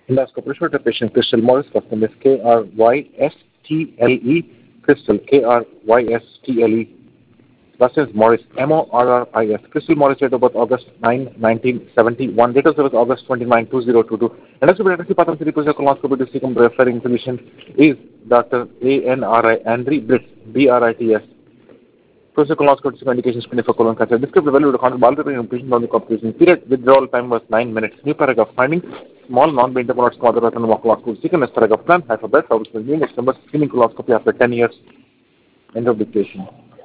Endoscope referred to patient Crystal Morris, first name is Krystle, Crystal, Krystle. Last name is Morris, Morris. Crystal Morris, date of birth August 9, 1971. Date of service August 29, 2022. Endoscopy pathology report colonoscopy to referring physician is Dr. Andri Brits, Brits. Procedure colonoscopy indications for colon cancer. Descriptive value to control balloon patient on the complication period. Withdrawal time was 9 minutes. New paragraph finding. Small non-beta colonoscopy mother and coloscopy. Second is paragraph plan. Alphabet. Next number screening coloscopy after 10 years. End of dictation.